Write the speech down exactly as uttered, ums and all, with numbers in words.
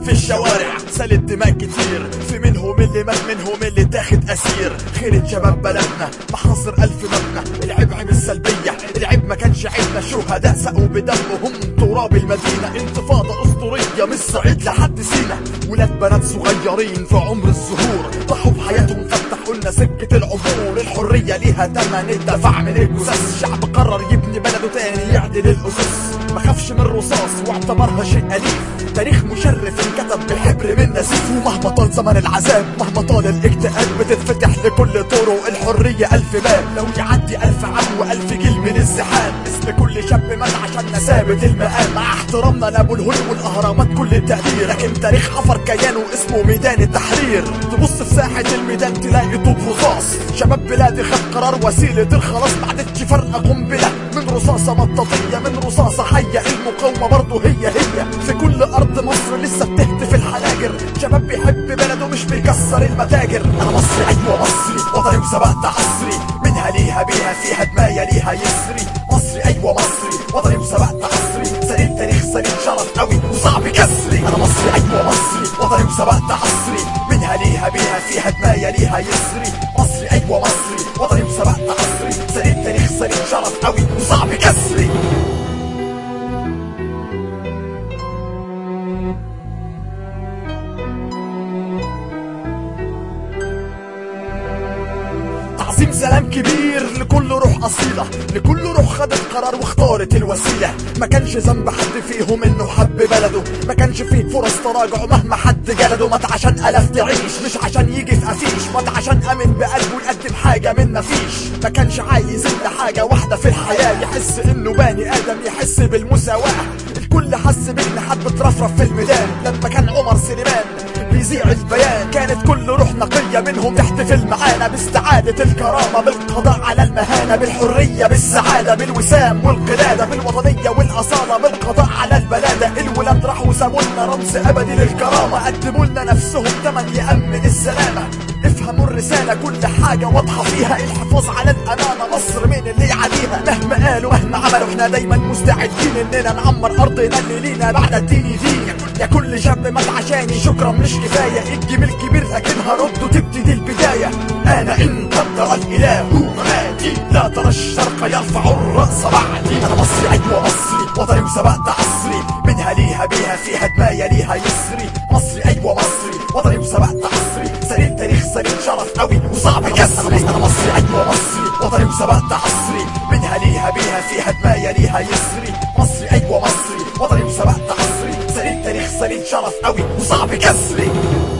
في الشوارع سالت دماء كتير، في منهم اللي مات منهم اللي تاخد اسير. خيرة شباب بلدنا محاصر الف مبنى، العيب عيب السلبية، العيب ما كانش عيبنا. شهداء سقوا بدمهم تراب المدينة، انتفاضة اسطورية من الصعيد لحد سينا. ولاد بنات صغيرين في عمر الزهور ضحوا بحياتهم فتحوا لنا سكة العبور. الحرية ليها تمن الدفع من الجثث، شعب قرر يبني بلده تاني يعدل الاسس. ما خافش من الرصاص واعتبرها شيء أليف، تاريخ مشرف انكتب بالحبر من نزيف. ومهما طال زمن العذاب مهما طال الاكتئاب بتتفتح لكل طرق الحرية ألف باب. لو يعدي ألف عام وألف جيل من الزحام، اسم كل شاب مات عشان ثابت المقام. مع احترامنا لأبو الهول والأهرامات كل التقدير، لكن تاريخ حفر كيانه اسمه ميدان التحرير. تبص في ساحة الميدان تلاقي طوب رصاص، شباب بلادي خد قرار وسيلة الخلاص. ما عادتش فارقة قنبلة من رصاصة مطاطية من رصاصة حية، المقاومة برضه هي هي. في كل أرض مصر لسه بتهتف الحناجر، شباب بيحب بلده مش بيكسر المتاجر. أنا مصري أيوة مصري، وطني وسبقت عصري، منها ليها بيها فيها دمايا ليها يسري. مصري أيوة مصري، وطني وسبقت عصري، سليم تاريخ سليم شرف قوي وصعب كسري. أنا مصري أيوة مصري، وطني وسبقت عصري، منها ليها بيها فيها دمايا ليها يسري. مصري أيوة مصري، وطني وسبقت عصري، سليم تاريخ سليم شرف قوي وصعب كسري. تعظيم سلام كبير لكل روح أصيلة، لكل روح خدت قرار واختارت الوسيلة. ما كانش ذنب حد فيهم انه حب بلده، ما كانش فيه فرص تراجع مهما حد جلده. مات عشان ألاف تعيش مش عشان يجي في قفيش، مات عشان أمن بقلبه يقدم حاجة من مفيش. ما كانش عايز إلا حاجة واحدة في الحياة، يحس انه بني آدم يحس بالمساواة. الكل حس بإن حد بترفرف في الميدان، لما كان عمر سليمان بيذيع البيان كانت كل روح نقية منهم تحتفل معانا باستعادة الكرامة، بالقضاء على المهانة، بالحرية بالسعادة، بالوسام والقلادة، بالوطنية والأصالة، بالقضاء على البلادة. الولاد راحوا سابوا لنا رمز أبدي للكرامة، قدموا لنا نفسهم تمن يأمن السلامة. افهموا الرسالة كل حاجة واضحة فيها، الحفاظ على الأمانة مصر مين اللي يعاديها. مهما قالوا مهما عملوا احنا دايما مستعدين اننا نعمر أرضنا اللي لينا بعد الدين دين. يا كل شاب مات عشاني شكرا مش كفاية، الجميل كبير لكن هرد وتبتدي البداية. أنا إن قدر الإله مماتي، لا ترى الشرق يرفع الرأس بعدي. أنا مصري أيوة مصري، وطني وسبقت عصري، منها ليها بيها فيها دمايا ليها يسري. مصري أيوة مصري، وطني وسبقت عصري، سليم تاريخ سليم شرف قوي وصعب كسري. أنا مصري أيوة مصري، وطني وسبقت عصري، منها ليها بيها فيها دمايا ليها يسري. مصري أيوة مصري، وطني وسبقت عصري، سليم تاريخ سليم شرف قوي وصعب كسري.